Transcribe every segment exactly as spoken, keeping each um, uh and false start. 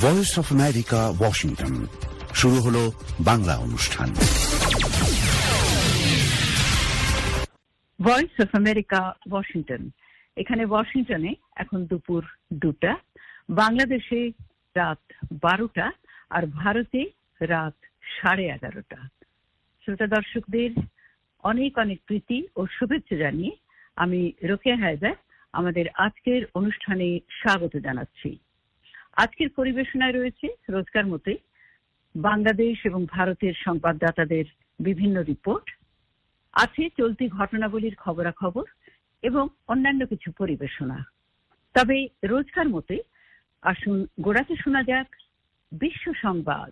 Voice of America, Washington. শুরু হলো বাংলা অনুষ্ঠান। Voice of America, Washington. এখানে ওয়াশিংটনে এখন দুপুর দুটা, বাংলাদেশে রাত বারোটা, আর ভারতে রাত সাড়ে এগারোটা। শ্রোতা দর্শকদের অনেক অনেক প্রীতি ও শুভেচ্ছা জানিয়ে আমি রোকেয়া হায়দার আমাদের আজকের অনুষ্ঠানে স্বাগত জানাচ্ছি। আজকের পরিবেশনায় রয়েছে রোজকার মতোই বাংলাদেশ এবং ভারতের সংবাদদাতাদের বিভিন্ন রিপোর্ট, আছে চলতি ঘটনাবলীর খবরাখবর এবং অন্যান্য কিছু পরিবেশনা। তবে রোজকার মতোই আসুন গোড়াতে শোনা যাক বিশ্ব সংবাদ।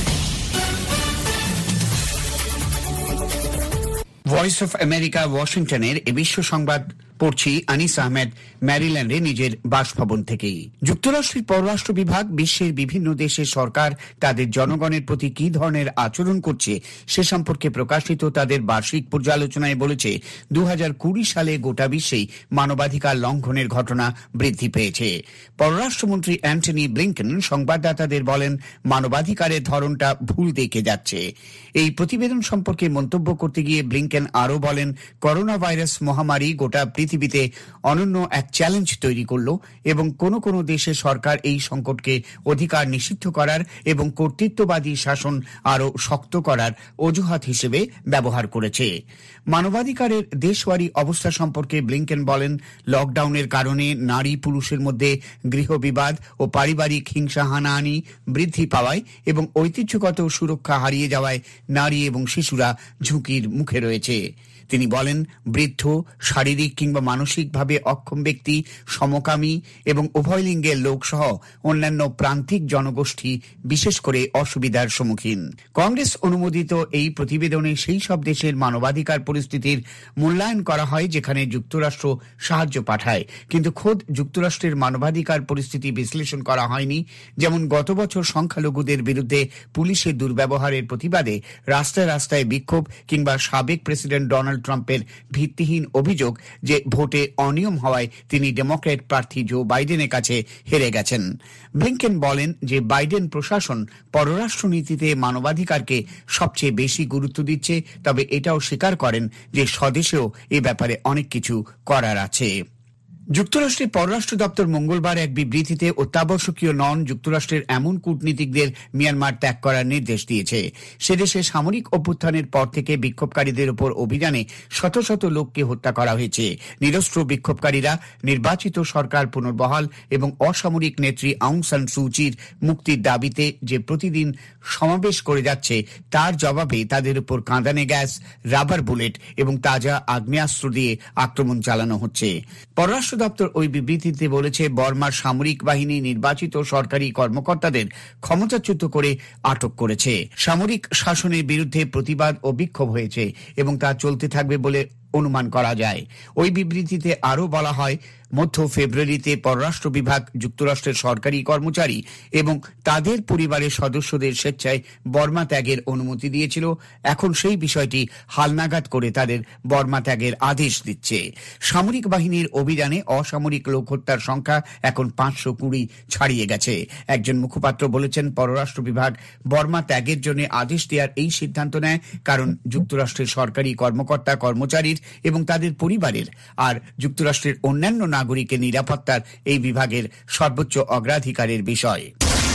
ভয়েস অফ আমেরিকা, ওয়াশিংটনের এ বিশ্ব সংবাদ পড়ছি আনিস আহমেদ, ম্যারিল্যান্ডে নিজের বাসভবন থেকেই। যুক্তরাষ্ট্রের পররাষ্ট্র বিভাগ বিশ্বের বিভিন্ন দেশের সরকার তাদের জনগণের প্রতি কি ধরনের আচরণ করছে সে সম্পর্কে প্রকাশিত তাদের বার্ষিক পর্যালোচনায় বলেছে, দু হাজার কুড়ি সালে গোটা বিশ্বেই মানবাধিকার লঙ্ঘনের ঘটনা বৃদ্ধি পেয়েছে। পররাষ্ট্রমন্ত্রী অ্যান্টনি ব্লিংকেন সংবাদদাতাদের বলেন, মানবাধিকারের ধরনটা ভুল দেখে যাচ্ছে। এই প্রতিবেদন সম্পর্কে মন্তব্য করতে গিয়ে ব্লিংকেন আরও বলেন, করোনা ভাইরাস মহামারী গোটা পৃথিবীতে অনন্য এক চ্যালেঞ্জ তৈরি করল এবং কোনো কোনো দেশের সরকার এই সংকটকে অধিকার নিষিদ্ধ করার এবং কর্তৃত্ববাদী শাসন আরও শক্ত করার অজুহাত হিসেবে ব্যবহার করেছে। মানবাধিকারের দেশওয়ারি অবস্থা সম্পর্কে ব্লিংকেন বলেন, লকডাউনের কারণে নারী পুরুষের মধ্যে গৃহবিবাদ ও পারিবারিক হিংসা হানাহানি বৃদ্ধি পাওয়ায় এবং ঐতিহ্যগত সুরক্ষা হারিয়ে যাওয়ায় নারী এবং শিশুরা ঝুঁকির মুখে রয়েছে। তিনি বলেন, বৃদ্ধ, শারীরিক কিংবা মানসিকভাবে অক্ষম ব্যক্তি, সমকামী এবং উভয় লিঙ্গের লোক সহ অন্যান্য প্রান্তিক জনগোষ্ঠী বিশেষ করে অসুবিধার সম্মুখীন। কংগ্রেস অনুমোদিত এই প্রতিবেদনে সেই সব দেশের মানবাধিকার পরিস্থিতির মূল্যায়ন করা হয় যেখানে যুক্তরাষ্ট্র সাহায্য পাঠায়, কিন্তু খোদ যুক্তরাষ্ট্রের মানবাধিকার পরিস্থিতি বিশ্লেষণ করা হয়নি। যেমন গত বছর সংখ্যালঘুদের বিরুদ্ধে পুলিশের দুর্ব্যবহারের প্রতিবাদে রাস্তায় রাস্তায় বিক্ষোভ কিংবা সাবেক প্রেসিডেন্ট ডোনাল্ড ট্রাম্পের ভিত্তিহীন অভিযোগ যে ভোটে অনিয়ম হওয়ায় তিনি ডেমোক্র্যাট প্রার্থী জো বাইডেনের কাছে হেরে গেছেন। ব্লিংকেন বলেন যে বাইডেন প্রশাসন পররাষ্ট্রনীতিতে মানবাধিকারকে সবচেয়ে বেশি গুরুত্ব দিচ্ছে, তবে এটাও স্বীকার করেন যে স্বদেশেও এ ব্যাপারে অনেক কিছু করার আছে। যুক্তরাষ্ট্রের পররাষ্ট্র দপ্তর মঙ্গলবার এক বিবৃতিতে অত্যাবশ্যকীয় নন যুক্তরাষ্ট্রের এমন কূটনীতিকদের মিয়ানমার ত্যাগ করার নির্দেশ দিয়েছে। সেদেশে সামরিক অভ্যুত্থানের পর থেকে বিক্ষোভকারীদের উপর অভিযানে শত শত লোককে হত্যা করা হয়েছে। নিরস্ত্র বিক্ষোভকারীরা নির্বাচিত সরকার পুনর্বহাল এবং অসামরিক নেত্রী আউং সান সুচির মুক্তির দাবিতে যে প্রতিদিন সমাবেশ করে যাচ্ছে তার জবাবে তাদের উপর কাঁদানে গ্যাস, রাবার বুলেট এবং তাজা আগ্নেয়াস্ত্র দিয়ে আক্রমণ চালানো হচ্ছে। পররাষ্ট্র দপ্তর ওই বিবৃতিতে বলেছে, বর্মার সামরিক বাহিনী নির্বাচিত সরকারি কর্মকর্তাদের ক্ষমতাচ্যুত করে আটক করেছে। সামরিক শাসনের বিরুদ্ধে প্রতিবাদ ও বিক্ষোভ হয়েছে এবং তা চলতে থাকবে বলে অনুমান করা যায়। ওই বিবৃতিতে আরও বলা হয়, মধ্য ফেব্রুয়ারিতে পররাষ্ট্র বিভাগ যুক্তরাষ্ট্রের সরকারি কর্মচারী এবং তাদের পরিবারের সদস্যদের স্বেচ্ছায় বর্মা ত্যাগের অনুমতি দিয়েছিল। এখন সেই বিষয়টি হালনাগাদ করে তাদের বর্মা ত্যাগের আদেশ দিচ্ছে। সামরিক বাহিনীর অভিযানে অসামরিক লোক হত্যার সংখ্যা এখন পাঁচশো কুড়ি ছাড়িয়ে গেছে। একজন মুখপাত্র বলেছেন, পররাষ্ট্র বিভাগ বর্মা ত্যাগের জন্য আদেশ দেওয়ার এই সিদ্ধান্ত নেয় কারণ যুক্তরাষ্ট্রের সরকারি কর্মকর্তা কর্মচারীর এবং তাদের পরিবারের আর যুক্তরাষ্ট্রের অন্যান্য নাগরিকের নিরাপত্তার এই বিভাগের সর্বোচ্চ অগ্রাধিকারের বিষয়।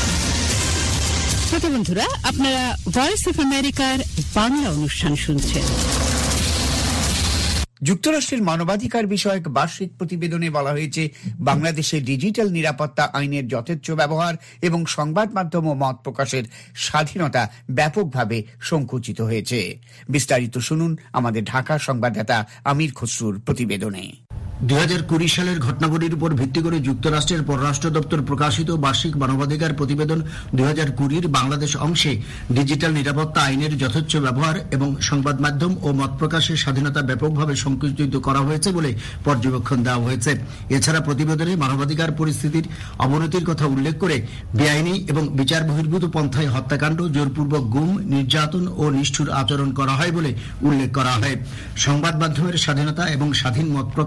শ্রোতা বন্ধুরা, আপনারা ভয়েস অফ আমেরিকার বাংলা অনুষ্ঠান শুনছেন। যুক্তরাষ্ট্রের মানবাধিকার বিষয়ক বার্ষিক প্রতিবেদনে বলা হয়েছে, বাংলাদেশে ডিজিটাল নিরাপত্তা আইনের যথেচ্ছ ব্যবহার এবং সংবাদ মাধ্যম ও মত প্রকাশের স্বাধীনতা ব্যাপকভাবে সংকুচিত হয়েছে। বিস্তারিত শুনুন আমাদের ঢাকা সংবাদদাতা আমির খসরুর প্রতিবেদনে। দুই হাজার কুড়ি সালের ঘটনাবলীর উপর ভিত্তি করে যুক্তরাষ্ট্রের পররাষ্ট্র দপ্তর প্রকাশিত বার্ষিক মানবাধিকার প্রতিবেদন দুই হাজার কুড়ির বাংলাদেশ অংশে ডিজিটাল নিরাপত্তা আইনের যথেচ্ছ ব্যবহার এবং সংবাদ মাধ্যম ও মত প্রকাশের স্বাধীনতা ব্যাপকভাবে সংকুচিত করা হয়েছে বলে পর্যবেক্ষণ দেওয়া হয়েছে। এছাড়া প্রতিবেদনে মানবাধিকার পরিস্থিতির অবনতির কথা উল্লেখ করে বেআইনি এবং বিচার বহির্ভূত পন্থায় হত্যাকাণ্ড, জোরপূর্বক গুম, নির্যাতন ও নিষ্ঠুর আচরণ করা হয় বলে উল্লেখ করা হয়। সংবাদ মাধ্যমের স্বাধীনতা এবং স্বাধীন মত প্রকাশের উপর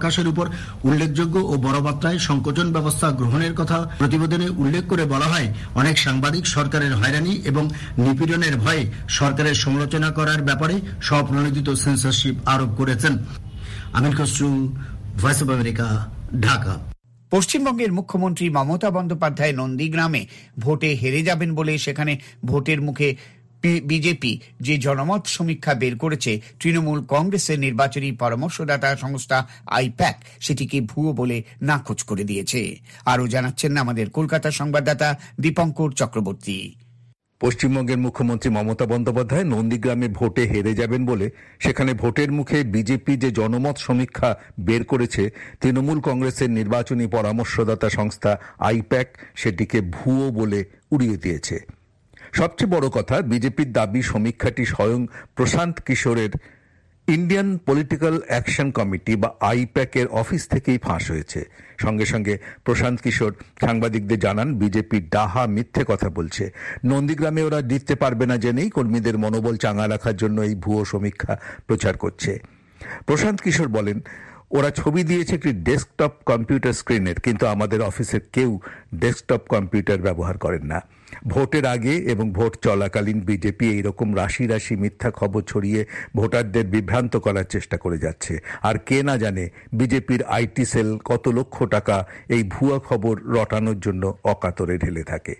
উপর উল্লেখযোগ্য ও বড় মাত্রায় সংকোচন ব্যবস্থা গ্রহণের কথা প্রতিবেদনে উল্লেখ করে বলা হয়, অনেক সাংবাদিক সরকারের হয়রানি এবং নিপীড়নের ভয়ে সরকারের সমালোচনা করার ব্যাপারে স্বপ্রণোদিত সেন্সরশিপ আরোপ করেছেন। Amir Khasru, voice of America, Dhaka. পশ্চিমবঙ্গের মুখ্যমন্ত্রী মমতা বন্দ্যোপাধ্যায় নন্দীগ্রামে ভোটে হেরে যাবেন বলে সেখানে ভোটের মুখে বিজেপি যে জনমত সমীক্ষা বের করেছে তৃণমূল কংগ্রেসের নির্বাচনী পরামর্শদাতা সংস্থা আইপ্যাক সেটিকে ভুয়ো বলে নাকচ করে দিয়েছে। আরও জানাচ্ছেন আমাদের কলকাতা সংবাদদাতা দীপঙ্কর চক্রবর্তী। পশ্চিমবঙ্গের মুখ্যমন্ত্রী মমতা বন্দ্যোপাধ্যায় নন্দীগ্রামে ভোটে হেরে যাবেন বলে সেখানে ভোটের মুখে বিজেপি যে জনমত সমীক্ষা বের করেছে তৃণমূল কংগ্রেসের নির্বাচনী পরামর্শদাতা সংস্থা আইপ্যাক সেটিকে ভুয়ো বলে উড়িয়ে দিয়েছে। সবচেয়ে বড় কথা, বিজেপির দাবি সমীক্ষাটি স্বয়ং প্রশান্ত কিশোরের ইন্ডিয়ান পলিটিক্যাল অ্যাকশন কমিটি বা আইপ্যাকের অফিস থেকেই ফাঁস হয়েছে। সঙ্গে সঙ্গে প্রশান্ত কিশোর সাংবাদিকদের জানান, বিজেপি ডাহা মিথ্যে কথা বলছে। নন্দীগ্রামে ওরা জিততে পারবে না জেনেই কর্মীদের মনোবল চাঙা রাখার জন্য এই ভুয়ো সমীক্ষা প্রচার করছে। প্রশান্ত কিশোর বলেন, ওরা ছবি দিয়েছে একটি ডেস্কটপ কম্পিউটার স্ক্রিনের, কিন্তু আমাদের অফিসের কেউ ডেস্কটপ কম্পিউটার ব্যবহার করেন না। ভোটের আগে এবং ভোট চলাকালীন বিজেপি এইরকম রাশি রাশি মিথ্যা খবর ছড়িয়ে ভোটারদের বিভ্রান্ত করার চেষ্টা করে যাচ্ছে। আর কে না জানে বিজেপির আইটি সেল কত লক্ষ টাকা এই ভুয়া খবর রটানোর জন্য অকাতরে ঢেলে থাকে।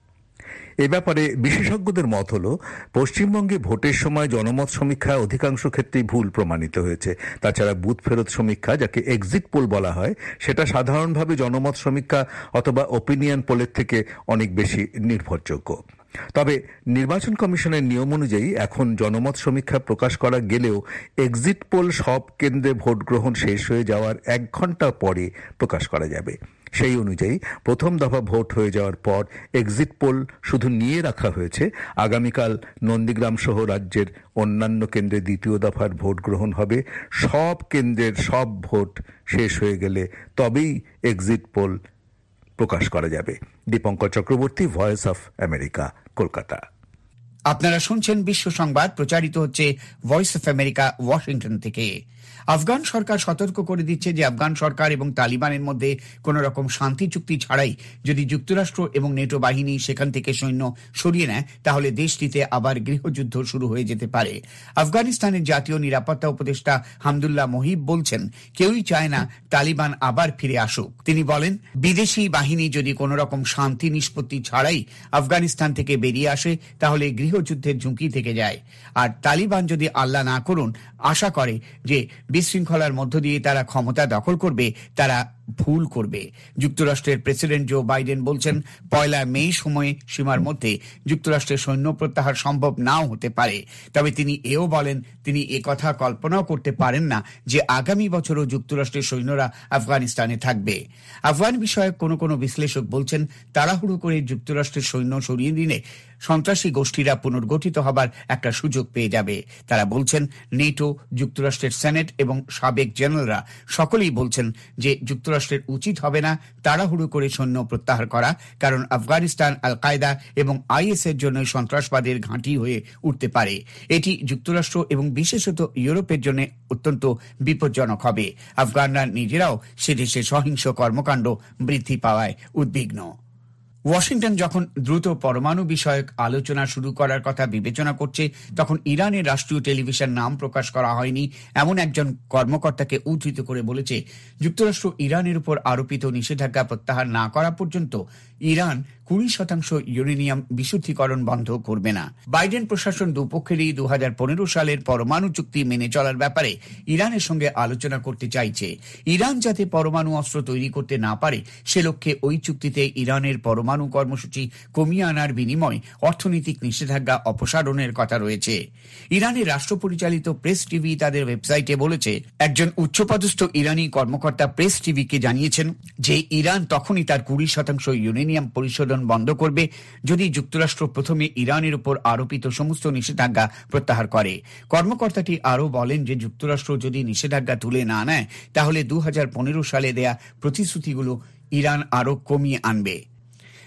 এ ব্যাপারে বিশেষজ্ঞদের মত হল, পশ্চিমবঙ্গে ভোটের সময় জনমত সমীক্ষা অধিকাংশ ক্ষেত্রেই ভুল প্রমাণিত হয়েছে। তাছাড়া বুথ ফেরত সমীক্ষা, যাকে এক্সিট পোল বলা হয়, সেটা সাধারণভাবে জনমত সমীক্ষা অথবা ওপিনিয়ন পোলের থেকে অনেক বেশি নির্ভরযোগ্য। তবে নির্বাচন কমিশনের নিয়ম অনুযায়ী এখন জনমত সমীক্ষা প্রকাশ করা গেলেও এক্সিট পোল সব কেন্দ্রে ভোট গ্রহণ শেষ হয়ে যাওয়ার এক ঘন্টা পরে প্রকাশ করা যাবে। সেই অনুযায়ী প্রথম দফা ভোট হয়ে যাওয়ার পর এক্সিট পোল শুধু নিয়ে রাখা হয়েছে। আগামীকাল নন্দীগ্রাম সহ রাজ্যের অন্যান্য কেন্দ্রে দ্বিতীয় দফার ভোট গ্রহণ হবে। সব কেন্দ্রের সব ভোট শেষ হয়ে গেলে তবেই এক্সিট পোল প্রকাশ করা যাবে। Dipankar Chakraborty, voice of America, Kolkata. আপনারা শুনছেন বিশ্ব সংবাদ, প্রচারিত হচ্ছে ভয়েস অফ আমেরিকা, ওয়াশিংটন থেকে। আফগান সরকার সতর্ক করে দিচ্ছে যে আফগান সরকার এবং তালিবানের মধ্যে কোন রকম শান্তি চুক্তি ছাড়াই যদি যুক্তরাষ্ট্র এবং নেটো বাহিনী সেখান থেকে সৈন্য সরিয়ে নেয় তাহলে দেশটিতে আবার গৃহযুদ্ধ শুরু হয়ে যেতে পারে। আফগানিস্তানের জাতীয় নিরাপত্তা উপদেষ্টা হামদুল্লাহ মোহিব বলছেন, কেউই চায় না তালিবান আবার ফিরে আসুক। তিনি বলেন, বিদেশি বাহিনী যদি কোন রকম শান্তি নিষ্পত্তি ছাড়াই আফগানিস্তান থেকে বেরিয়ে আসে তাহলে গৃহযুদ্ধের ঝুঁকি থেকে যায়। আর তালিবান যদি আল্লাহ না করুন আশা করে যে বিশৃঙ্খলার মধ্য দিয়ে তারা ক্ষমতা দখল করবে, তারা ভুল করবে। যুক্তরাষ্ট্রের প্রেসিডেন্ট জো বাইডেন বলছেন, পয়লা মে সময়ে সীমার মধ্যে যুক্তরাষ্ট্রের সৈন্য প্রত্যাহার সম্ভব নাও হতে পারে। তবে তিনি এও বলেন, তিনি একথা কল্পনাও করতে পারেন না যে আগামী বছরও যুক্তরাষ্ট্রের সৈন্যরা আফগানিস্তানে থাকবে। আফগান বিষয়ক কোনো কোনো বিশ্লেষক বলছেন, তাড়াহুড়ো করে যুক্তরাষ্ট্রের সৈন্য সরিয়ে দিলে সন্ত্রাসী গোষ্ঠীরা পুনর্গঠিত হবার একটা সুযোগ পেয়ে যাবে। তারা বলছেন, নেটো, যুক্তরাষ্ট্রের সেনেট এবং সাবেক জেনারেলরা সকলেই বলছেন যে যুক্তরাষ্ট্রের উচিত হবে না তাড়াহুড়ো করে সৈন্য প্রত্যাহার করা, কারণ আফগানিস্তান আল কায়দা এবং আইএস এর জন্য সন্ত্রাসবাদের ঘাঁটি হয়ে উঠতে পারে। এটি যুক্তরাষ্ট্র এবং বিশেষত ইউরোপের জন্য অত্যন্ত বিপজ্জনক হবে। আফগানরা নিজেরাও সে দেশে সহিংস কর্মকাণ্ড বৃদ্ধি পাওয়ায় উদ্বিগ্ন। ওয়াশিংটন যখন দ্রুত পরমাণু বিষয়ক আলোচনা শুরু করার কথা বিবেচনা করছে, তখন ইরানের রাষ্ট্রীয় টেলিভিশন নাম প্রকাশ করা হয়নি এমন একজন কর্মকর্তাকে উদ্ধৃত করে বলেছে, যুক্তরাষ্ট্র ইরানের উপর আরোপিত নিষেধাজ্ঞা প্রত্যাহার না করা পর্যন্ত ইরান কুড়ি শতাংশ ইউরেনিয়াম বিশুদ্ধীকরণ বন্ধ করবে না। বাইডেন প্রশাসন দুপক্ষেরই দু হাজার পনেরো সালের পরমাণু চুক্তি মেনে চলার ব্যাপারে ইরানের সঙ্গে আলোচনা করতে চাইছে। ইরান যাতে পরমাণু অস্ত্র তৈরি করতে না পারে সে লক্ষ্যে ওই চুক্তিতে ইরানের পরমাণু কর্মসূচি কমিয়ে আনার বিনিময়ে অর্থনৈতিক নিষেধাজ্ঞা অপসারণের কথা রয়েছে। ইরানের রাষ্ট্র পরিচালিত প্রেস টিভি তাদের ওয়েবসাইটে বলেছে, একজন উচ্চপদস্থ ইরানি কর্মকর্তা প্রেস টিভিকে জানিয়েছেন যে ইরান তখনই তার কুড়ি শতাংশ ইউরেনিয়াম পরিশোধন বন্ধ করবে যদি যুক্তরাষ্ট্র প্রথমে ইরানের উপর আরোপিত সমস্ত নিষেধাজ্ঞা প্রত্যাহার করে। কর্মকর্তাটি আরও বলেন যে যুক্তরাষ্ট্র যদি নিষেধাজ্ঞা তুলে না নেয় তাহলে দু হাজার পনেরো সালে দেয়া প্রতিশ্রুতিগুলো ইরান আরও কমিয়ে আনবে।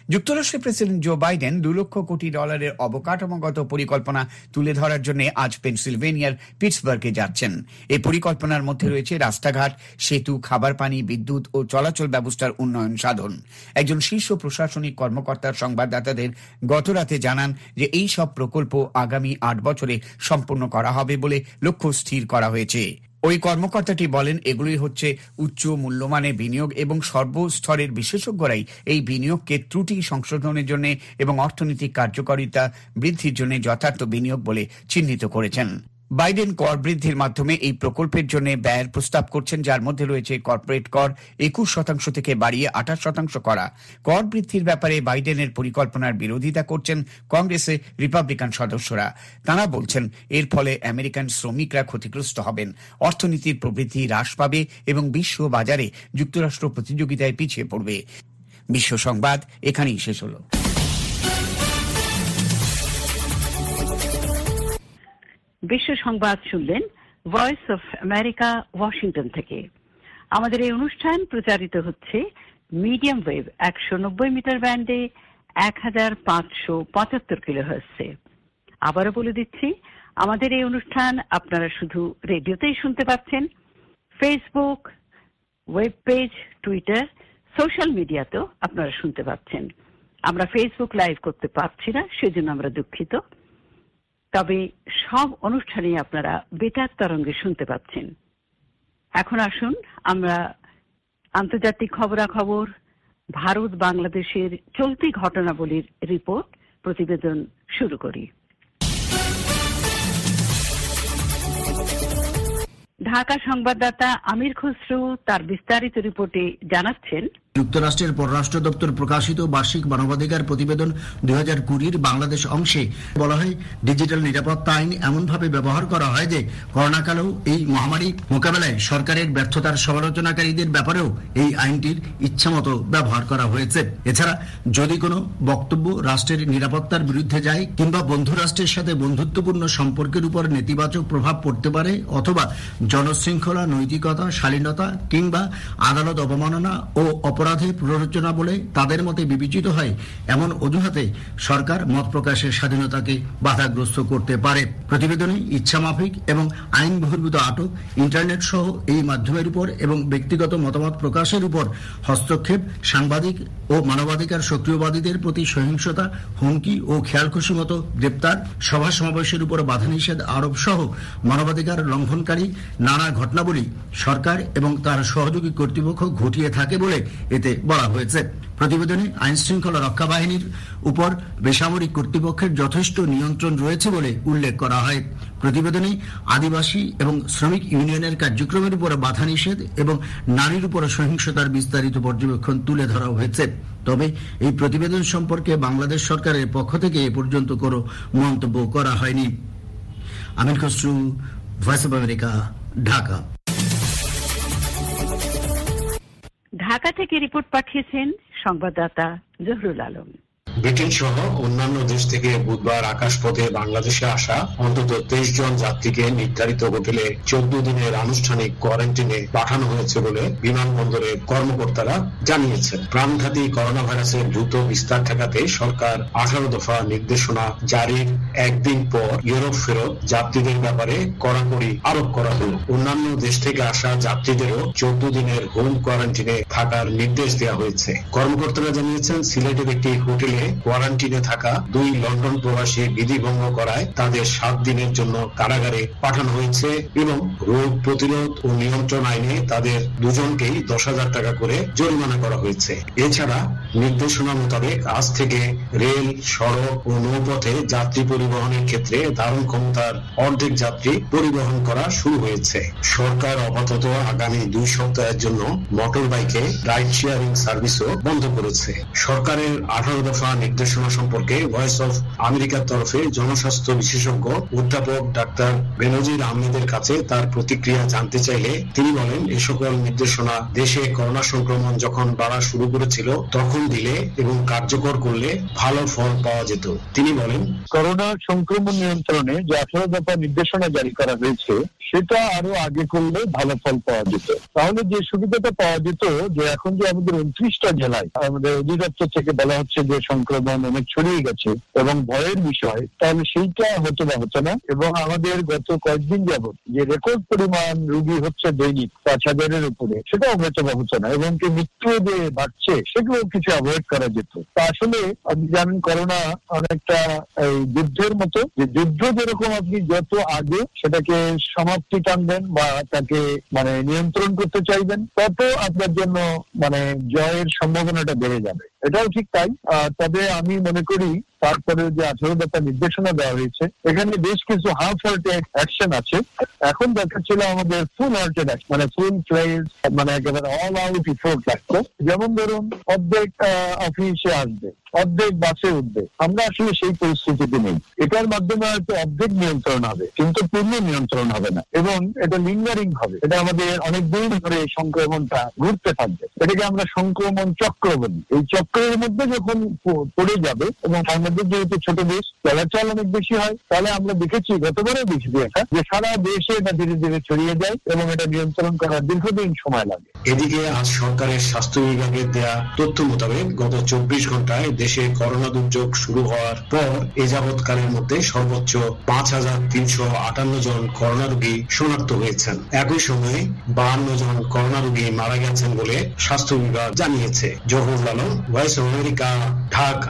যুক্তরাষ্ট্রের প্রেসিডেন্ট জো বাইডেন দু লক্ষ কোটি ডলারের অবকাঠামোগত পরিকল্পনা তুলে ধরার জন্য আজ পেনসিলভেনিয়ার পিটসবার্গে যাচ্ছেন। এই পরিকল্পনার মধ্যে রয়েছে রাস্তাঘাট, সেতু, খাবার পানি, বিদ্যুৎ ও চলাচল ব্যবস্থার উন্নয়ন সাধন। একজন শীর্ষ প্রশাসনিক কর্মকর্তার সংবাদদাতাদের গতরাতে জানান যে এই সব প্রকল্প আগামী আট বছরে সম্পন্ন করা হবে বলে লক্ষ্য স্থির করা হয়েছে। ওই কর্মকর্তাটি বলেন, এগুলোই হচ্ছে উচ্চ মূল্যমানের বিনিয়োগ এবং সর্বস্তরের বিশেষজ্ঞরাই এই বিনিয়োগকে ত্রুটি সংশোধনের জন্য এবং অর্থনৈতিক কার্যকারিতা বৃদ্ধির জন্য যথার্থ বিনিয়োগ বলে চিহ্নিত করেছেন। বাইডেন কর বৃদ্ধির মাধ্যমে এই প্রকল্পের জন্য ব্যয়ের প্রস্তাব করছেন, যার মধ্যে রয়েছে কর্পোরেট কর একুশ শতাংশ থেকে বাড়িয়ে আঠাশ শতাংশ করা। কর বৃদ্ধির ব্যাপারে বাইডেনের পরিকল্পনার বিরোধিতা করছেন কংগ্রেসে রিপাবলিকান সদস্যরা। তাঁরা বলছেন এর ফলে আমেরিকান শ্রমিকরা ক্ষতিগ্রস্ত হবেন, অর্থনীতির প্রবৃদ্ধি হ্রাস পাবে এবং বিশ্ব বাজারে যুক্তরাষ্ট্র প্রতিযোগিতায় পিছিয়ে পড়বে। বিশ্ব সংবাদ এখানেই শেষ হলো। বিশ্ব সংবাদ শুনলেন ভয়েস অফ আমেরিকা, ওয়াশিংটন থেকে। আমাদের এই অনুষ্ঠান প্রচারিত হচ্ছে মিডিয়াম ওয়েভ একশো নব্বই মিটার ব্যান্ডে এক হাজার পাঁচশো পঁচাত্তর কিলোহার্টজে। আবারও বলে দিচ্ছি, আমাদের এই অনুষ্ঠান আপনারা শুধু রেডিওতেই শুনতে পাচ্ছেন। Facebook, web page, Twitter, social মিডিয়াতেও আপনারা শুনতে পাচ্ছেন। আমরা ফেসবুক লাইভ করতে পারছি না, সেজন্য আমরা দুঃখিত। তবে সব অনুষ্ঠানেই আপনারা বেতার তরঙ্গে শুনতে পাচ্ছেন। এখন আসুন আমরা আন্তর্জাতিক খবরাখবর, ভারত বাংলাদেশের চলতি ঘটনাবলীর রিপোর্ট প্রতিবেদন শুরু করি। ঢাকা সংবাদদাতা আমির খসরু তার বিস্তারিত রিপোর্টে জানাচ্ছেন, যুক্তরাষ্ট্রের পররাষ্ট্র দপ্তর প্রকাশিত বার্ষিক মানবাধিকার প্রতিবেদন দুই হাজার কুড়ির বাংলাদেশ অংশে বলা হয়, ডিজিটাল নিরাপত্তা আইন এমনভাবে ব্যবহার করা হয় যে করোনাকালেও এই মহামারী মোকাবেলায় সরকারের ব্যর্থতার সমালোচনাকারীদের ব্যাপারেও এই আইনটির ইচ্ছামতো ব্যবহার করা হয়েছে। এছাড়া যদি কোনো বক্তব্য রাষ্ট্রের নিরাপত্তার বিরুদ্ধে যায় কিংবা বন্ধু রাষ্ট্রের সাথে বন্ধুত্বপূর্ণ সম্পর্কের উপর নেতিবাচক প্রভাব পড়তে পারে অথবা জনশৃঙ্খলা, নৈতিকতা, শালীনতা কিংবা আদালত অবমাননা ও অপরাধে প্ররোচনা বলে তাদের মতে বিবেচিত হয়, এমন অজুহাতে সরকার মত প্রকাশের স্বাধীনতাকে বাধাগ্রস্ত করতে পারে। প্রতিবেদনে ইচ্ছামাফিক এবং আইন বহির্ভূত আটক, ইন্টারনেট সহ এই মাধ্যমের উপর এবং ব্যক্তিগত মতামত প্রকাশের উপর হস্তক্ষেপ, সাংবাদিক ও মানবাধিকার সক্রিয়বাদীদের প্রতি সহিংসতা, হুমকি ও খেয়ালখুশি মতো গ্রেপ্তার, সভা সমাবেশের উপর বাধা নিষেধ আরোপ সহ মানবাধিকার লঙ্ঘনকারী নানা ঘটনাবলী সরকার এবং তার সহযোগী কর্তৃপক্ষ ঘটিয়ে থাকে বলে এতে বলা হয়েছে। প্রতিবেদনে আইন শৃঙ্খলা রক্ষা বাহিনীর উপর বেসামরিক কর্তৃপক্ষের যথেষ্ট নিয়ন্ত্রণ রয়েছে বলে উল্লেখ করা হয়। প্রতিবেদনে আদিবাসী এবং শ্রমিক ইউনিয়নের কার্যক্রমের উপর বাধা নিষেধ এবং নারীর উপর সহিংসতার বিস্তারিত পর্যবেক্ষণ তুলে ধরা হয়েছে। তবে এই প্রতিবেদন সম্পর্কে বাংলাদেশ সরকারের পক্ষ থেকে এ পর্যন্ত কোনো মন্তব্য করা হয়নি। Amir Khasru, voice of America, Dhaka. Dhaka থেকে রিপোর্ট পাঠিয়েছেন সংবাদদাতা জহুরুল আলম। ব্রিটেন সহ অন্যান্য দেশ থেকে বুধবার আকাশপথে বাংলাদেশে আসা অন্তত তেইশ জন যাত্রীকে নির্ধারিত হোটেলে চোদ্দ দিনের আনুষ্ঠানিক কোয়ারেন্টিনে পাঠানো হয়েছে বলে বিমানবন্দরের কর্মকর্তারা জানিয়েছেন। প্রাণঘাতী করোনা ভাইরাসের দ্রুত বিস্তার ঠেকাতে সরকার আঠারো দফা নির্দেশনা জারির একদিন পর ইউরোপ ফেরত যাত্রীদের ব্যাপারে কড়াকড়ি আরোপ করা হল। অন্যান্য দেশ থেকে আসা যাত্রীদেরও চোদ্দ দিনের হোম কোয়ারেন্টিনে থাকার নির্দেশ দেওয়া হয়েছে। কর্মকর্তারা জানিয়েছেন, সিলেটের একটি হোটেলে কোয়ারেন্টিনে থাকা দুই লন্ডন প্রবাসী বিধি ভঙ্গ করায় তাদের সাত দিনের জন্য কারাগারে পাঠানো হয়েছে এবং রোগ প্রতিরোধ ও নিয়ন্ত্রণ আইনে তাদের দুজনকেই দশ হাজার টাকা করে জরিমানা করা হয়েছে। এছাড়া নির্দেশনা মোতাবেক আজ থেকে রেল, সড়ক ও নৌপথে যাত্রী পরিবহনের ক্ষেত্রে ধারণ ক্ষমতার অর্ধেক যাত্রী পরিবহন করা শুরু হয়েছে। সরকার আপাতত আগামী দুই সপ্তাহের জন্য মোটর বাইকে রাইড শেয়ারিং সার্ভিসও বন্ধ করেছে। সরকারের আঠারো দফা নির্দেশনা সম্পর্কে ভয়েস অফ আমেরিকার তরফে জনস্বাস্থ্য বিশেষজ্ঞ অধ্যাপক ডাক্তার বেনজির আহমেদের কাছে তার প্রতিক্রিয়া জানতে চাইলে তিনি বলেন, এ সকল নির্দেশনা দেশে করোনা সংক্রমণ যখন বাড়া শুরু করেছিল তখন দিলে এবং কার্যকর করলে ভালো ফল পাওয়া যেত। তিনি বলেন, করোনা সংক্রমণ নিয়ন্ত্রণে যে আঠারো দফা নির্দেশনা জারি করা হয়েছে সেটা আরো আগে করলে ভালো ফল পাওয়া যেত। তাহলে যে সুবিধাটা পাওয়া যেত যে এখন যে আমাদের উনত্রিশটা জেলায় আমাদের অধিদপ্তর থেকে বলা হচ্ছে যে সংক্রমণ অনেক ছড়িয়ে গেছে এবং ভয়ের বিষয়, তাহলে সেইটা হতো না হতো না এবং আমাদের গত কয়েকদিন যাবত যে রেকর্ড পরিমাণ রোগী হচ্ছে দৈনিক পাঁচ হাজারের উপরে, সেটাও হতো না হতো না এবং কি মৃত্যু যে বাড়ছে সেগুলো কিছু অ্যাভয়েড করা যেত। তা আসলে আপনি জানেন করোনা অনেকটা এই যুদ্ধের মতো, যে যুদ্ধ যেরকম আপনি যত আগে সেটাকে সমাপ্তি টানবেন বা তাকে মানে নিয়ন্ত্রণ করতে চাইবেন, তত আপনার জন্য মানে জয়ের সম্ভাবনাটা বেড়ে যাবে। এটাও ঠিক তাই। তবে আমি মনে করি তারপরে যে আঠারো দফা নির্দেশনা দেওয়া হয়েছে এখানে বেশ কিছু হাফ হার্টেড অ্যাকশন আছে। এখন দেখাচ্ছিল আমাদের ফুল হার্টেড অ্যাকশন, মানে ফুল ফ্লেজ, মানে একেবারে অল আউট ইফোর্ট লাগতো। যেমন ধরুন অর্ধেক অফিসে আসবে, অর্ধেক বাসে উঠবে, আমরা আসলে সেই পরিস্থিতিতে নেই। এটার মাধ্যমে হয়তো অর্ধেক নিয়ন্ত্রণ হবে কিন্তু পূর্ণ নিয়ন্ত্রণ হবে না এবং এটা লিঙ্গারিং হবে। এটা আমাদের অনেক দিন ধরে সংক্রমণটা ঘুরতে থাকবে, এটাকে আমরা সংক্রমণ চক্র বলি। এই চক্রের মধ্যে যখন পড়ে যাবে এবং বাংলাদেশ যেহেতু ছোট দেশ, চলাচল অনেক বেশি হয়, তাহলে আমরা দেখেছি গতবারও বেশি দেখা যে সারা দেশে এটা ধীরে ধীরে ছড়িয়ে যায় এবং এটা নিয়ন্ত্রণ করার দীর্ঘদিন সময় লাগে। এদিকে আজ সরকারের স্বাস্থ্য বিভাগের দেয়া তথ্য মোতাবেক গত চব্বিশ ঘন্টায় দেশে করোনা দুর্যোগ শুরু হওয়ার পর এ যাবৎকালের মধ্যে সর্বোচ্চ পাঁচ হাজার তিনশো আটান্ন জন করোনা রোগী শনাক্ত হয়েছেন। একই সময়ে বাহান্ন জন করোনা রোগী মারা গেছেন বলে স্বাস্থ্য বিভাগ জানিয়েছে। Zahur Alam, voice of America, Dhaka.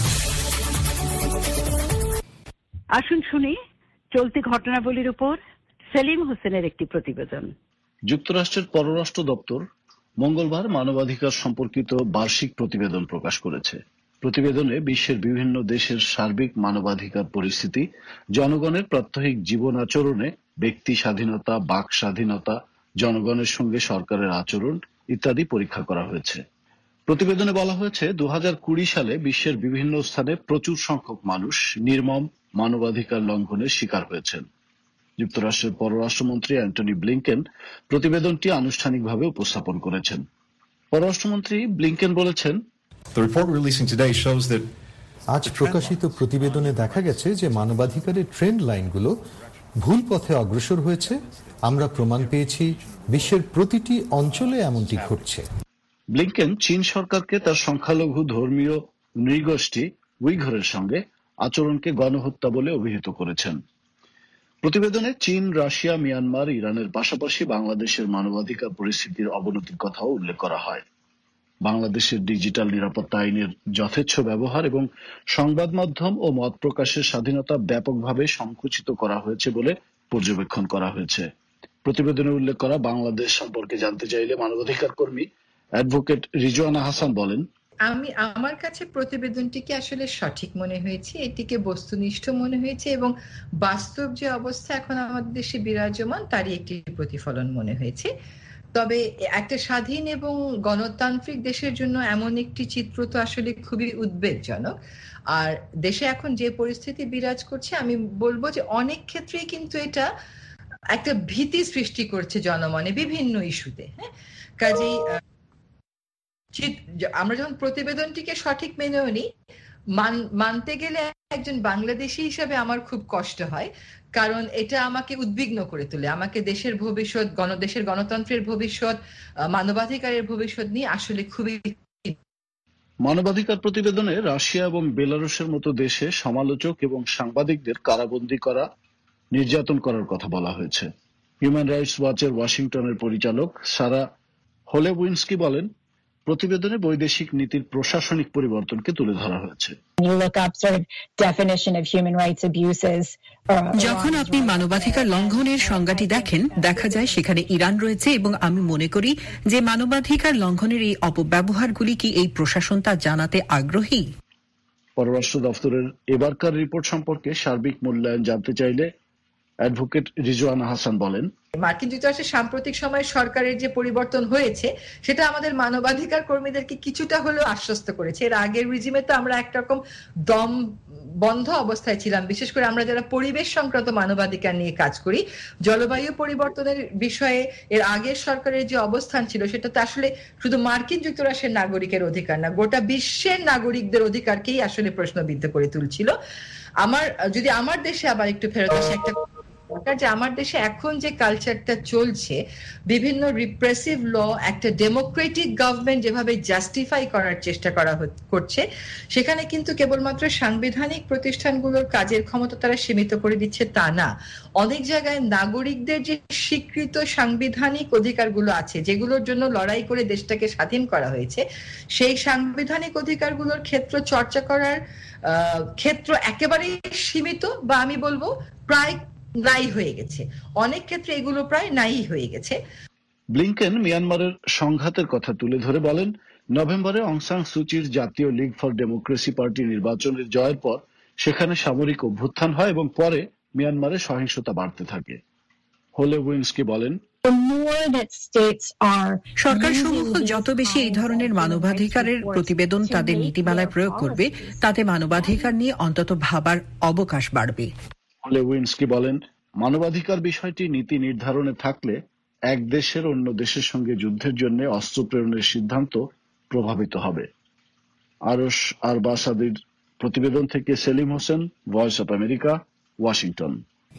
আসুন শুনি চলতি ঘটনাবলীর উপর সেলিম হোসেনের একটি প্রতিবেদন। যুক্তরাষ্ট্রের পররাষ্ট্র দপ্তর মঙ্গলবার মানবাধিকার সম্পর্কিত বার্ষিক প্রতিবেদন প্রকাশ করেছে। প্রতিবেদনে বিশ্বের বিভিন্ন দেশের সার্বিক মানবাধিকার পরিস্থিতি, জনগণের প্রাত্যহিক জীবন আচরণে ব্যক্তি স্বাধীনতা, বাক স্বাধীনতা, জনগণের সঙ্গে সরকারের আচরণ ইত্যাদি পরীক্ষা করা হয়েছে। প্রতিবেদনে বলা হয়েছে দু হাজার কুড়ি সালে বিশ্বের বিভিন্ন স্থানে প্রচুর সংখ্যক মানুষ নির্মম মানবাধিকার লঙ্ঘনের শিকার হয়েছেন। যুক্তরাষ্ট্রের পররাষ্ট্রমন্ত্রী অ্যান্টনি ব্লিংকেন প্রতিবেদনটি আনুষ্ঠানিকভাবে উপস্থাপন করেছেন। পররাষ্ট্রমন্ত্রী ব্লিংকেন বলেছেন, আজ প্রকাশিত প্রতিবেদনে দেখা গেছে যে মানবাধিকারের ট্রেন্ড লাইনগুলো ভুল পথে অগ্রসর হয়েছে। আমরা প্রমাণ পেয়েছি বিশ্বের প্রতিটি অঞ্চলে এমনটি ঘটছে। ব্লিংকেন চীন সরকারকে তার সংখ্যালঘু ধর্মীয় নৃগোষ্ঠী উইঘরের সঙ্গে আচরণকে গণহত্যা বলে অভিহিত করেছেন। প্রতিবেদনে চীন, রাশিয়া, মিয়ানমার, ইরানের পাশাপাশি বাংলাদেশের মানবাধিকার পরিস্থিতির অবনতির কথাও উল্লেখ করা হয়। বাংলাদেশের ডিজিটাল নিরাপত্তা আইনের যথেচ্ছ ব্যবহার এবং সংবাদ মাধ্যম ও মত প্রকাশের স্বাধীনতা ব্যাপকভাবে সংকুচিত করা হয়েছে বলে পর্যবেক্ষণ করা হয়েছে। প্রতিবেদনে উল্লেখ করা বাংলাদেশ সম্পর্কে জানতে চাইলে মানবাধিকার কর্মী অ্যাডভোকেট রিজওয়ানা হাসান বলেন, আমি আমার কাছে প্রতিবেদনটিকে আসলে সঠিক মনে হয়েছে, এটিকে বস্তুনিষ্ঠ মনে হয়েছে এবং বাস্তব যে অবস্থা এখন আমাদের দেশে বিরাজমান তারই একটি প্রতিফলন মনে হয়েছে। তবে একটা স্বাধীন এবং গণতান্ত্রিক দেশের জন্য এমন একটি চিত্র তো আসলে খুবই উদ্বেগজনক। আর দেশে এখন যে পরিস্থিতি বিরাজ করছে, আমি বলবো যে অনেক ক্ষেত্রেই কিন্তু এটা একটা ভীতি সৃষ্টি করছে জনমনে বিভিন্ন ইস্যুতে। হ্যাঁ, কাজেই আমরা যখন প্রতিবেদনটিকে সঠিক মেনেও নিই, মানতে গেলে একজন বাংলাদেশী হিসেবে আমার খুব কষ্ট হয়, কারণ এটা আমাকে উদ্বিগ্ন করে তোলে। আমাকে দেশের ভবিষ্যৎ, গণদেশের গণতন্ত্রের ভবিষ্যৎ, মানবাধিকারের ভবিষ্যৎ নিয়ে আসলে খুবই। মানবাধিকার প্রতিবেদনে রাশিয়া এবং বেলারুশের মতো দেশে সমালোচক এবং সাংবাদিকদের কারাবন্দী করা, নির্যাতন করার কথা বলা হয়েছে। হিউম্যান রাইটস ওয়াচের ওয়াশিংটনের পরিচালক সারা হোলেউইন্সকি বলেন, প্রতিবেদনে বৈদেশিক নীতির প্রশাসনিক পরিবর্তনকে তুলে ধরা হয়েছে। যখন আপনি মানবাধিকার লঙ্ঘনের সংজ্ঞাটি দেখেন, দেখা যায় সেখানে ইরান রয়েছে এবং আমি মনে করি যে মানবাধিকার লঙ্ঘনের এই অপব্যবহারগুলি কি এই প্রশাসন তা জানাতে আগ্রহী? পররাষ্ট্র দফতরের এবারকার রিপোর্ট সম্পর্কে সার্বিক মূল্যায়ন জানতে চাইলে অ্যাডভোকেট রিজওয়ানা হাসান বলেন, মার্কিন যুক্তরাষ্ট্রের সাম্প্রতিক সময় সরকারের যে পরিবর্তন হয়েছে সেটা আমাদের মানবাধিকার কর্মীদেরকে কিছুটা হলেও আশ্বস্ত করেছে। এর আগের রিজিমে তো আমরা একরকম দম বন্ধ অবস্থায় ছিলাম, বিশেষ করে আমরা যারা পরিবেশ সংক্রান্ত মানবাধিকার নিয়ে কাজ করি। জলবায়ু পরিবর্তনের বিষয়ে এর আগের সরকারের যে অবস্থান ছিল সেটা তো আসলে শুধু মার্কিন যুক্তরাষ্ট্রের নাগরিকের অধিকার না, গোটা বিশ্বের নাগরিকদের অধিকারকেই আসলে প্রশ্নবিদ্ধ করে তুলছিল। আমার যদি আমার দেশে আবার একটু ফেরত আসে, একটা দরকার যে আমার দেশে এখন যে কালচারটা চলছে, বিভিন্ন রিপ্রেসিভ ল একটা ডেমোক্রেটিক গভর্নমেন্ট যেভাবে জাস্টিফাই করার চেষ্টা করা করছে, সেখানে কিন্তু কেবলমাত্র সাংবিধানিক প্রতিষ্ঠানগুলোর কাজের ক্ষমতা তারা সীমিত করে দিচ্ছে তা না, অনেক জায়গায় নাগরিকদের যে স্বীকৃত সাংবিধানিক অধিকারগুলো আছে, যেগুলোর জন্য লড়াই করে দেশটাকে স্বাধীন করা হয়েছে, সেই সাংবিধানিক অধিকারগুলোর ক্ষেত্র চর্চা করার ক্ষেত্র একেবারেই সীমিত, বা আমি বলবো প্রায় নাই হয়ে গেছে। অনেক ক্ষেত্রে এগুলো প্রায় নাই হয়ে গেছে। ব্লিংকেন মিয়ানমারের সংঘাতের কথা তুলে ধরে বলেন, নভেম্বরে অং সান সুচির জাতীয় লীগ ফর ডেমোক্রেসি পার্টি নির্বাচনের জয়ের পর সেখানে সামরিক অভ্যুত্থান হয় এবং পরে মিয়ানমারে সহিংসতা বাড়তে থাকে। হোলেউইন্সকি বলেন, সরকার সমূহ যত বেশি এই ধরনের মানবাধিকারের প্রতিবেদন তাদের নীতিমালায় প্রয়োগ করবে, তাতে মানবাধিকার নিয়ে অন্তত ভাবার অবকাশ বাড়বে। হোলেউইন্সকি বলেন, মানবাধিকার বিষয়টি নীতি নির্ধারণে থাকলে এক দেশের অন্য দেশের সঙ্গে যুদ্ধের জন্য অস্ত্র প্রেরণের সিদ্ধান্ত প্রভাবিত হবে। আরশ আরবাসাদির প্রতিবেদন থেকে Selim Hossain, voice of America, Washington.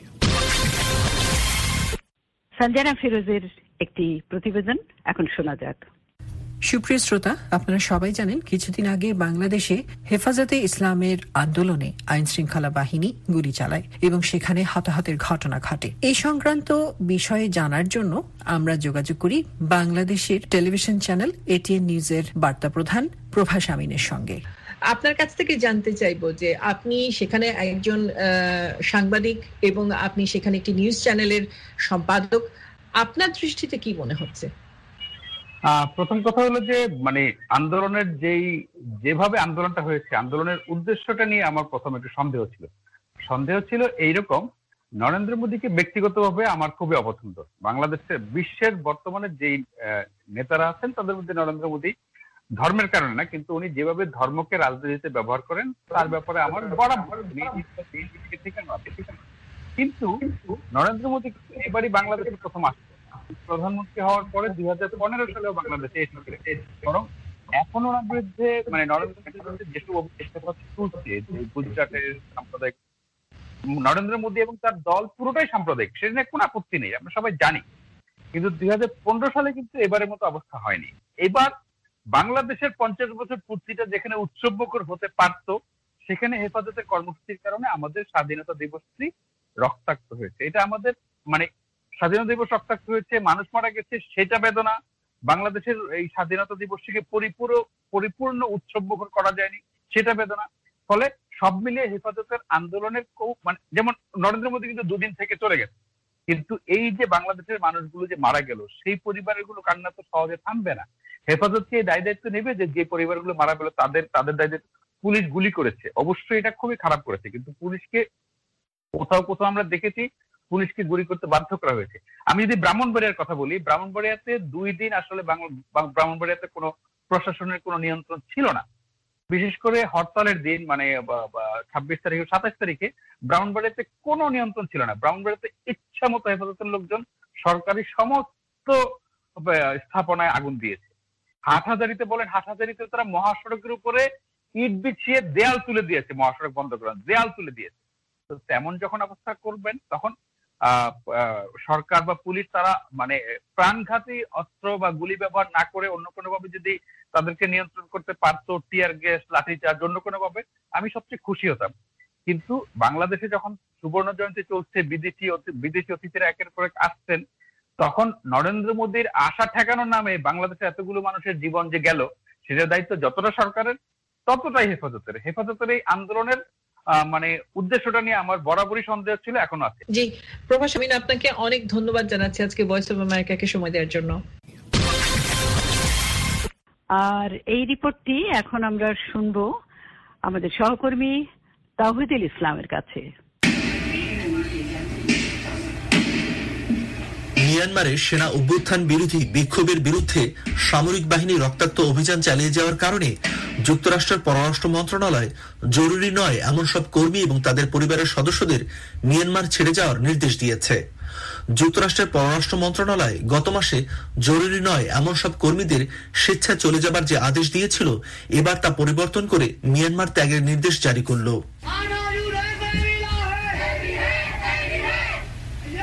Sanjana ফিরোজের একটি প্রতিবেদন এখন শোনা যাক। সুপ্রিয় শ্রোতা, আপনারা সবাই জানেন কিছুদিন আগে বাংলাদেশে হেফাজতে ইসলামের আন্দোলনে আইন শৃঙ্খলা বাহিনী গুলি চালায় এবং সেখানে হতাহতের ঘটনা ঘটে। এই সংক্রান্ত বিষয়ে জানার জন্য আমরা যোগাযোগ করি বাংলাদেশের টেলিভিশন চ্যানেল এটিএন নিউজের বার্তা প্রধান প্রভা শামীনের সঙ্গে। আপনার কাছ থেকে জানতে চাইবো যে আপনি সেখানে একজন সাংবাদিক এবং আপনি সেখানে একটি নিউজ চ্যানেলের সম্পাদক, আপনার দৃষ্টিতে কি মনে হচ্ছে? প্রথম কথা হলো যে মানে আন্দোলনের যেই যেভাবে আন্দোলনটা হয়েছে, আন্দোলনের উদ্দেশ্যটা নিয়ে আমার প্রথম একটু সন্দেহ ছিল সন্দেহ ছিল এইরকম, নরেন্দ্র মোদীকে ব্যক্তিগতভাবে আমার খুবই অপছন্দ। বাংলাদেশের বিশ্বের বর্তমানে যেই নেতারা আছেন তাদের মধ্যে নরেন্দ্র মোদী ধর্মের কারণে না, কিন্তু উনি যেভাবে ধর্মকে রাজনীতিতে ব্যবহার করেন তার ব্যাপারে আমার বরাবর। কিন্তু নরেন্দ্র মোদী এবারই বাংলাদেশের প্রথম আসছে, প্রধানমন্ত্রী হওয়ার পরে দুই হাজার পনেরো সালেও বাংলাদেশে এসেছিলেন, বরং এখন ওনার বিরুদ্ধে মানে নরেন্দ্র মোদীর যেসব অভিযোগ তুলছে, গুজরাটের সাম্প্রদায়িক, নরেন্দ্র মোদী এবং তার দল পুরোটাই সাম্প্রদায়িক, সেটা নিয়ে কোনো আপত্তি নেই, আমরা সবাই জানি। কিন্তু দুই হাজার পনেরো সালে কিন্তু এবারের মতো অবস্থা হয়নি। এবার বাংলাদেশের পঞ্চাশ বছর পূর্তিটা যেখানে উৎসবমুখর হতে পারত, সেখানে হেফাজতের কর্মসূচির কারণে আমাদের স্বাধীনতা দিবসটি রক্তাক্ত হয়েছে। এটা আমাদের মানে স্বাধীনতা দিবস রক্তাক্ত হয়েছে, মানুষ মারা গেছে, সেটা বেদনা। বাংলাদেশের এই স্বাধীনতা দিবসটিকে পরিপূর্ণ পরিপূর্ণ উৎসবমুখর করা যায়নি, সেটা বেদনা। ফলে সব মিলিয়ে হেফাজতের আন্দোলনের মানে যেমন নরেন্দ্র মোদী কিন্তু দুদিন থেকে চলে গেছে, কিন্তু এই যে বাংলাদেশের মানুষগুলো যে মারা গেল, সেই পরিবারগুলো কান্না তো সহজে থামবে না। হেফাজতকে দায় দায়িত্ব নেবে যে যে পরিবারগুলো মারা গেল তাদের তাদের দায় দায়িত্ব। পুলিশ গুলি করেছে, অবশ্যই এটা খুবই খারাপ করেছে, কিন্তু পুলিশকে কোথাও কোথাও আমরা দেখেছি পুলিশকে গুলি করতে বাধ্য করা হয়েছে। আমি যদি ব্রাহ্মণবাড়িয়ার কথা বলি, ব্রাহ্মণবাড়িয়াতে দুই দিন আসলে ব্রাহ্মণবাড়িয়াতে কোনো প্রশাসনের কোনো নিয়ন্ত্রণ ছিল না। বিশেষ করে হরতালের দিন মানে ছাব্বিশ তারিখে সাতাশ তারিখে ব্রাহ্মণবাড়িয়াতে কোনো নিয়ন্ত্রণ ছিল না। ব্রাহ্মণবাড়িয়াতে ইচ্ছা মতো হেফাজতের লোকজন সরকারি সমস্ত স্থাপনায় আগুন দিয়েছে। হাটহাজারিতে বলেন, হাটহাজারিতে তারা মহাসড়কের উপরে ইট বিছিয়ে দেয়াল তুলে দিয়েছে, মহাসড়ক বন্ধ করার দেয়াল তুলে দিয়েছে। তো তেমন যখন অবস্থা করবেন তখন আহ সরকার বা পুলিশ তারা মানে প্রাণঘাতী অস্ত্র বা গুলি ব্যবহার না করে অন্য কোনো ভাবে যদি তাদেরকে নিয়ন্ত্রণ করতে পারতো, টিয়ার গ্যাস, লাঠিচার্জ, অন্য কোনো ভাবে, আমি সবচেয়ে খুশি হতাম। কিন্তু বাংলাদেশে যখন সুবর্ণ জয়ন্তী চলছে, বিদেশি বিদেশি অতিথিরা একের পর এক আসছেন, তখন নরেন্দ্র মোদীর আশা ঠেকানোর নামে বাংলাদেশে এতগুলো মানুষের জীবন যে গেল, সেটার দায়িত্ব যতটা সরকারের ততটাই হেফাজতের। হেফাজতের এই আন্দোলনের মানে উদ্দেশ্যটা নিয়ে আমার বরাবরই সন্দেহ ছিল, এখনো আছে। জি, প্রভা শামীন, আপনাকে অনেক ধন্যবাদ জানাচ্ছি আজকে ভয়েস অফ আমেরিকাকে সময় দেওয়ার জন্য। আর এই রিপোর্টটি এখন আমরা শুনবো আমাদের সহকর্মী তাওহিদুল ইসলামের কাছে। মিয়ানমারের সেনা অভ্যুত্থান বিরোধী বিক্ষোভের বিরুদ্ধে সামরিক বাহিনী রক্তাক্ত অভিযান চালিয়ে যাওয়ার কারণে যুক্তরাষ্ট্রের পররাষ্ট্র মন্ত্রণালয় জরুরি নয় এমন সব কর্মী এবং তাদের পরিবারের সদস্যদের মিয়ানমার ছেড়ে যাওয়ার নির্দেশ দিয়েছে। যুক্তরাষ্ট্রের পররাষ্ট্র মন্ত্রণালয় গত মাসে জরুরি নয় এমন সব কর্মীদের স্বেচ্ছায় চলে যাবার যে আদেশ দিয়েছিল, এবার তা পরিবর্তন করে মিয়ানমার ত্যাগের নির্দেশ জারি করল।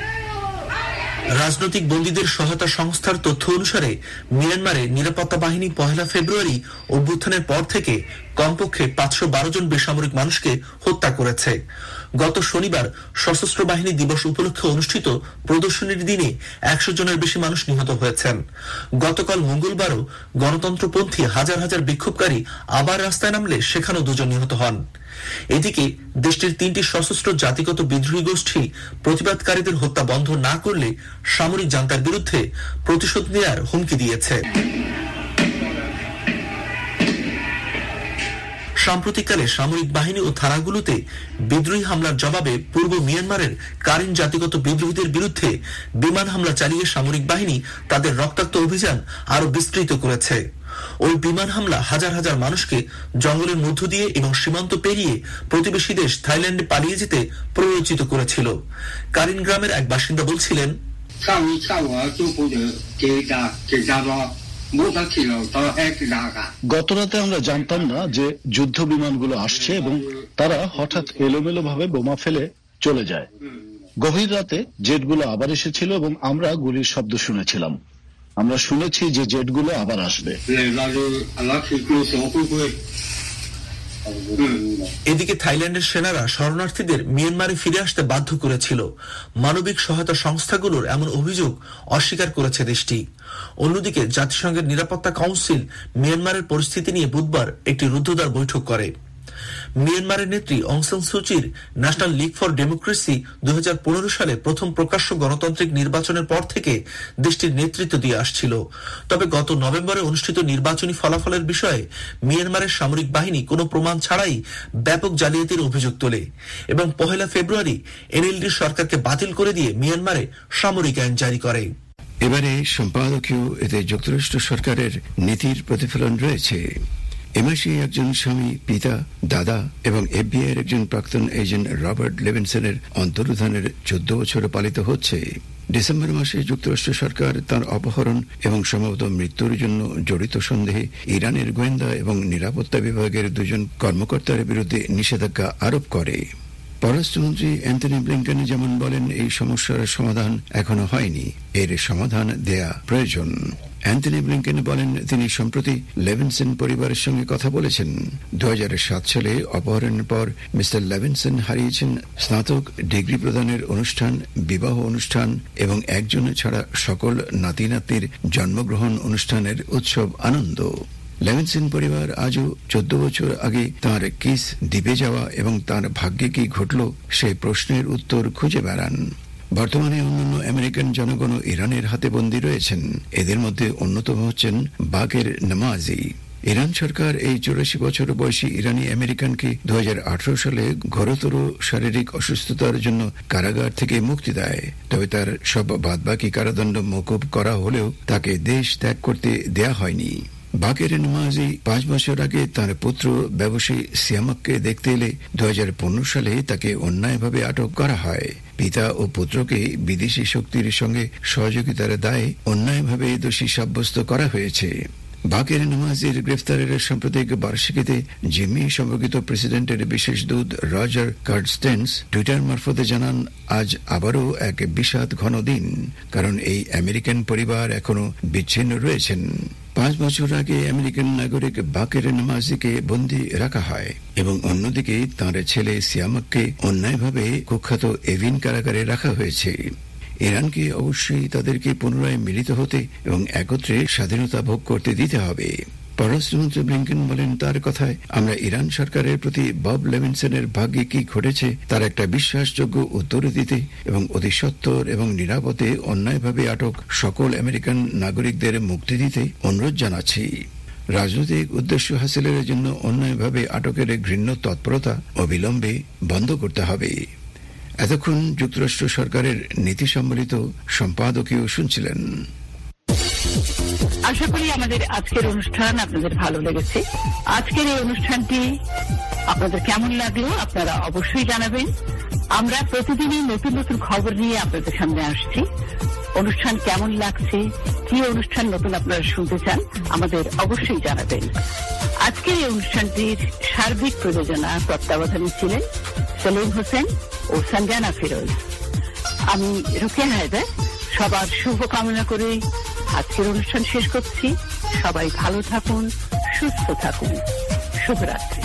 রাজনৈতিক বন্দীদের সহায়তা সংস্থার তথ্য অনুসারে মিয়ানমারে নিরাপত্তা বাহিনী পহেলা ফেব্রুয়ারি অভ্যুত্থানের পর থেকে কমপক্ষে পাঁচশো বারো জন বেসামরিক মানুষকে হত্যা করেছে। গত শনিবার সশস্ত্র বাহিনী দিবস উপলক্ষে অনুষ্ঠিত প্রদর্শনীর দিনে একশো জনের বেশি মানুষ নিহত হয়েছেন। গতকাল মঙ্গলবারও গণতন্ত্রপন্থী হাজার হাজার বিক্ষোভকারী আবার রাস্তায় নামলে সেখানেও দুজন নিহত হন। এদিকে দেশটির তিনটি সশস্ত্র জাতিগত বিদ্রোহী গোষ্ঠী প্রতিবাদকারীদের হত্যা বন্ধ না করলে সামরিক জান্তার বিরুদ্ধে প্রতিশোধ নেয়ার হুমকি দিয়েছে। সাম্প্রতিককালে সামরিক বাহিনী ও থানাগুলোতে বিদ্রোহী হামলার জবাবে পূর্ব মিয়ানমারের কারিন জাতিগত বিদ্রোহীদের বিরুদ্ধে বিমান হামলা চালিয়ে সামরিক বাহিনী তাদের রক্তাক্ত অভিযান আরো বিস্তৃত করেছে। ওই বিমান হামলা হাজার হাজার মানুষকে জঙ্গলের মধ্য দিয়ে এবং সীমান্ত পেরিয়ে প্রতিবেশী দেশ থাইল্যান্ডে পালিয়ে যেতে প্ররোচিত করেছিল। কারিন গ্রামের এক বাসিন্দা বলছিলেন, গতরাতে আমরা জানতাম না যে যুদ্ধ বিমানগুলো আসছে এবং তারা হঠাৎ এলোমেলো ভাবে বোমা ফেলে চলে যায়। গভীর রাতে জেটগুলো আবার এসেছিল এবং আমরা গুলির শব্দ শুনেছিলাম। আমরা শুনেছি যে জেটগুলো আবার আসবে। এদিকে থাইল্যান্ডের সেনারা শরণার্থীদের মিয়ানমারে ফিরে আসতে বাধ্য করেছিল। মানবিক সহায়তা সংস্থাগুলোর এমন অভিযোগ অস্বীকার করেছে দেশটি। অন্যদিকে জাতিসংঘের নিরাপত্তা কাউন্সিল মিয়ানমারের পরিস্থিতি নিয়ে বুধবার একটি রুদ্ধদ্বার বৈঠক করে। মিয়ানমারের নেত্রী অং সান সুচির ন্যাশনাল লীগ ফর ডেমোক্রেসি দুই হাজার পনেরো সালে প্রথম প্রকাশ্য গণতান্ত্রিক নির্বাচনের পর থেকে দেশটির নেতৃত্ব দিয়ে আসছিল। তবে গত নভেম্বরে অনুষ্ঠিত নির্বাচনী ফলাফলের বিষয়ে মিয়ানমারের সামরিক বাহিনী কোনো প্রমাণ ছাড়াই ব্যাপক জালিয়াতির অভিযোগ তোলে এবং পহেলা ফেব্রুয়ারি এনএলডি সরকারকে বাতিল করে দিয়ে মিয়ানমারে সামরিক আইন জারি করে। এবারে সম্পাদকীয় এতে যুক্তরাষ্ট্র সরকারের নীতির প্রতিফলন রয়েছে। এ মাসে একজন স্বামী, পিতা, দাদা এবং এফবিআই এর একজন প্রাক্তন এজেন্ট রবার্ট লেভিনসনের অন্তর্ধানের চোদ্দ বছর পালিত হচ্ছে। ডিসেম্বর মাসে যুক্তরাষ্ট্র সরকার তার অপহরণ এবং সম্ভবত মৃত্যুর জন্য জড়িত সন্দেহে ইরানের গোয়েন্দা এবং নিরাপত্তা বিভাগের দুজন কর্মকর্তার বিরুদ্ধে নিষেধাজ্ঞা আরোপ করে। পররাষ্ট্রমন্ত্রী অ্যান্থনি ব্লিংকেন যেমন বলেন, এই সমস্যার সমাধান এখনো হয়নি, এর সমাধান দেয়া প্রয়োজন। অ্যান্থনি ব্লিংকেন বলেন, তিনি সম্প্রতি লেভিনসন পরিবারের সঙ্গে কথা বলেছেন। দু হাজার সাত সালে অপহরণের পর মিস্টার লেভিনসন হারিয়েছেন স্নাতক ডিগ্রি প্রদানের অনুষ্ঠান, বিবাহ অনুষ্ঠান এবং একজন ছাড়া সকল নাতি নাতনির জন্মগ্রহণ অনুষ্ঠানের উৎসব আনন্দ। লেভিনসন পরিবার আজও চোদ্দ বছর আগে তাঁর কিস দ্বীপে যাওয়া এবং তাঁর ভাগ্যে কি ঘটল সেই প্রশ্নের উত্তর খুঁজে বেড়ান। বর্তমানে অন্যান্য আমেরিকান জনগণ ইরানের হাতে বন্দী রয়েছেন। এদের মধ্যে অন্যতম হচ্ছেন বাকের নামাজি। ইরান সরকার এই চৌরাশি বছর বয়সী ইরানি আমেরিকানকে দু হাজার আঠারো সালে ঘোরতর শারীরিক অসুস্থতার জন্য কারাগার থেকে মুক্তি দেয়। তবে তার সব বাদবাকি কারাদণ্ড মওকুফ করা হলেও তাকে দেশ ত্যাগ করতে দেয়া হয়নি। বাকের নামাজি পাঁচ বছর আগে তার পুত্র ব্যবসায়ী সিয়ামককে দেখতে এলে দু হাজার পনেরো সালে তাকে অন্যায়ভাবে আটক করা হয়। পিতা ও পুত্রকে বিদেশি শক্তির সঙ্গে সহযোগিতার দায়ে অন্যায়ভাবে দোষী সাব্যস্ত করা হয়েছে। বাকের নামাজির গ্রেফতারের সাম্প্রতিক বার্ষিকীতে জিম্মি সম্পর্কিত প্রেসিডেন্টের বিশেষ দূত রজার কার্টস্টেন্স টুইটার মারফতে জানান, আজ আবারও এক বিষাদ ঘন দিন, কারণ এই আমেরিকান পরিবার এখনো বিচ্ছিন্ন রয়েছেন। পাঁচ বছর আগে আমেরিকান নাগরিক বাকের নামাজিকে বন্দী রাখা হয় এবং অন্যদিকে তাঁর ছেলে সিয়ামককে অন্যায়ভাবে কুখ্যাত এভিন কারাগারে রাখা হয়েছে। ইরানকে অবশ্যই তাদেরকে পুনরায় মিলিত হতে এবং একত্রে স্বাধীনতা ভোগ করতে দিতে হবে। পররাষ্ট্রমন্ত্রী ব্লিংকেন বলেন, তার কথায়, আমরা ইরান সরকারের প্রতি বব লেভিনসনের ভাগ্যে কি ঘটেছে তার একটা বিশ্বাসযোগ্য উত্তর দিতে এবং অতি সত্বর এবং নিরাপদে অন্যায়ভাবে আটক সকল আমেরিকান নাগরিকদের মুক্তি দিতে অনুরোধ জানাচ্ছি। রাজনৈতিক উদ্দেশ্য হাসিলের জন্য অন্যায়ভাবে আটকের ঘৃণ্য তৎপরতা অবিলম্বে বন্ধ করতে হবে। এতক্ষণ যুক্তরাষ্ট্র সরকারের নীতি সম্বলিত সম্পাদকীয় শুনছিলেন। আশা করি আমাদের আজকের অনুষ্ঠান আপনাদের ভালো লেগেছে। আজকের এই অনুষ্ঠানটি আপনাদের কেমন লাগলো আপনারা অবশ্যই জানাবেন। আমরা প্রতিদিনই নতুন নতুন খবর নিয়ে আপনাদের সামনে আসছি। অনুষ্ঠান কেমন লাগছে, কি অনুষ্ঠান নতুন আপনারা শুনতে চান, আমাদের অবশ্যই জানাবেন। আজকের এই অনুষ্ঠানটির সার্বিক প্রযোজনা তত্ত্বাবধানে ছিলেন সেলিম হোসেন ও সঞ্জানা ফিরোজ। আমি রুকিয়া হায়দার সবার শুভ কামনা করে আজকের অনুষ্ঠান শেষ করছি। সবাই ভালো থাকুন, সুস্থ থাকুন। শুভরাত্রি।